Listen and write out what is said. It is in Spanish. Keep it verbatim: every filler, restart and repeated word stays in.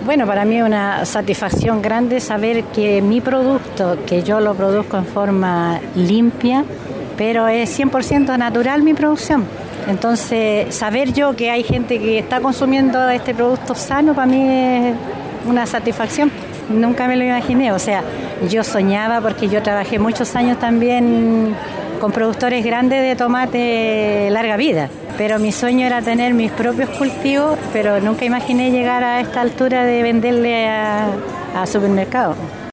Bueno, para mí es una satisfacción grande saber que mi producto, que yo lo produzco en forma limpia, pero es cien por ciento natural mi producción. Entonces, saber yo que hay gente que está consumiendo este producto sano, para mí es una satisfacción. Nunca me lo imaginé, o sea, yo soñaba porque yo trabajé muchos años también con productores grandes de tomate larga vida, pero mi sueño era tener mis propios cultivos, pero nunca imaginé llegar a esta altura de venderle a, a supermercados.